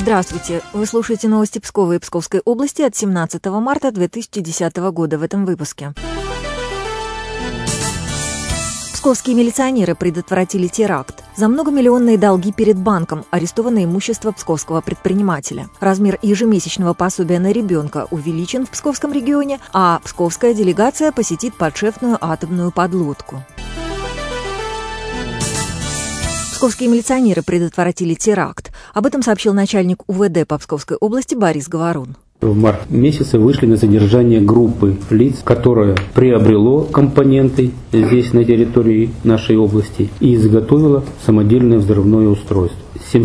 Здравствуйте! Вы слушаете новости Пскова и Псковской области от 17 марта 2010 года в этом выпуске. Псковские милиционеры предотвратили теракт. За многомиллионные долги перед банком арестовано имущество псковского предпринимателя. Размер ежемесячного пособия на ребенка увеличен в Псковском регионе, а псковская делегация посетит подшефную атомную подлодку. Псковские милиционеры предотвратили теракт. Об этом сообщил начальник УВД по Псковской области Борис Говорун. В марте месяце вышли на задержание группы лиц, которая приобрело компоненты здесь, на территории нашей области, и изготовила самодельное взрывное устройство.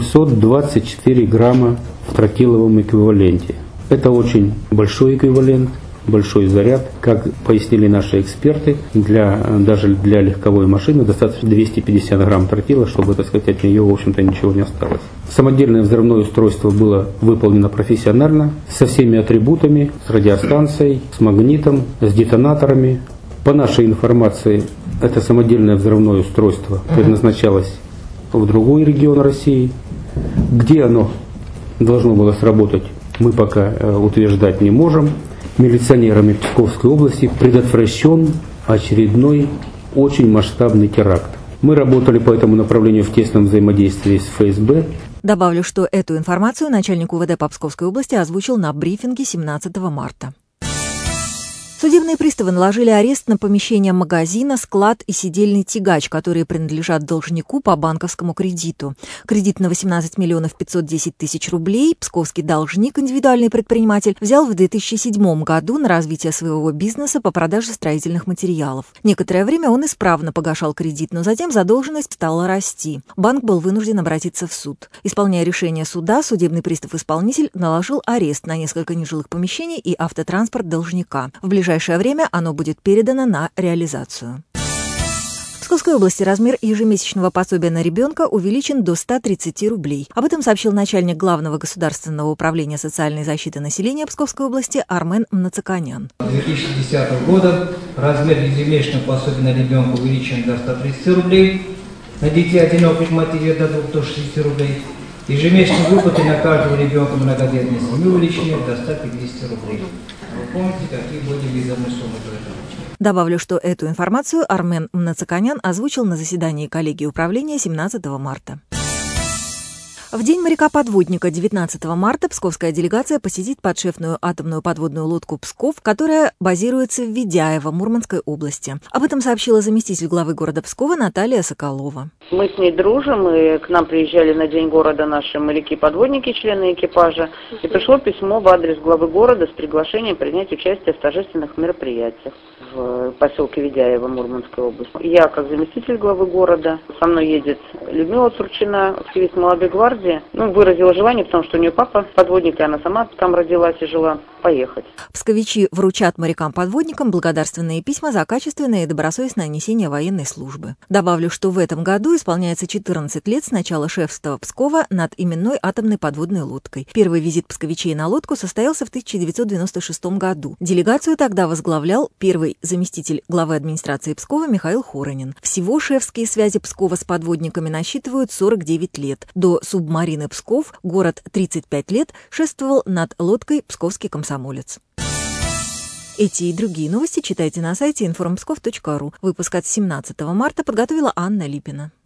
724 грамма в тротиловом эквиваленте. Это очень большой эквивалент, большой заряд. Как пояснили наши эксперты, даже для легковой машины достаточно 250 грамм тротила, чтобы, так сказать, от нее, в общем-то, ничего не осталось. Самодельное взрывное устройство было выполнено профессионально, со всеми атрибутами, с радиостанцией, с магнитом, с детонаторами. По нашей информации, это самодельное взрывное устройство предназначалось в другой регион России. Где оно должно было сработать, мы пока утверждать не можем. Милиционерами Псковской области предотвращен очередной очень масштабный теракт. Мы работали по этому направлению в тесном взаимодействии с ФСБ. Добавлю, что эту информацию начальник УВД по Псковской области озвучил на брифинге 17 марта. Судебные приставы наложили арест на помещение магазина, склад и сидельный тягач, которые принадлежат должнику по банковскому кредиту. Кредит на 18 миллионов 510 тысяч рублей псковский должник, индивидуальный предприниматель, взял в 2007 году на развитие своего бизнеса по продаже строительных материалов. Некоторое время он исправно погашал кредит, но затем задолженность стала расти. Банк был вынужден обратиться в суд. Исполняя решение суда, судебный пристав-исполнитель наложил арест на несколько нежилых помещений и автотранспорт должника. В ближайшее время оно будет передано на реализацию. В Псковской области размер ежемесячного пособия на ребенка увеличен до 130 рублей. Об этом сообщил начальник Главного государственного управления социальной защиты населения Псковской области Армен Мнацаканян. С 2010 года размер ежемесячного пособия на ребенка увеличен до 130 рублей, на детей одиноких матерей до 260 рублей. Ежемесячные выплаты на каждого ребенка многодетной семьи увеличены до 150 рублей. Вы помните, какие были визовые суммы до этого? Добавлю, что эту информацию Армен Мнацаканян озвучил на заседании коллегии управления 17 марта. В день моряка-подводника 19 марта псковская делегация посетит подшефную атомную подводную лодку «Псков», которая базируется в Ведяево, Мурманской области. Об этом сообщила заместитель главы города Пскова Наталья Соколова. Мы с ней дружим, и к нам приезжали на День города наши моряки-подводники, члены экипажа, и пришло письмо в адрес главы города с приглашением принять участие в торжественных мероприятиях в поселке Ведяево, Мурманской области. Я, как заместитель главы города, со мной едет Людмила Турчина, активист молодой гвардии, выразила желание, потому что у нее папа подводник, и она сама там родилась и жила, поехать. Псковичи вручат морякам-подводникам благодарственные письма за качественное и добросовестное несение военной службы. Добавлю, что в этом году исполняется 14 лет с начала шефства Пскова над именной атомной подводной лодкой. Первый визит псковичей на лодку состоялся в 1996 году. Делегацию тогда возглавлял первый заместитель главы администрации Пскова Михаил Хоронин. Всего шефские связи Пскова с подводниками насчитывают 49 лет. До субмарины Псков город 35 лет шествовал над лодкой «Псковский комсомолец». Эти и другие новости читайте на сайте informpskov.ru. Выпуск от 17 марта подготовила Анна Липина.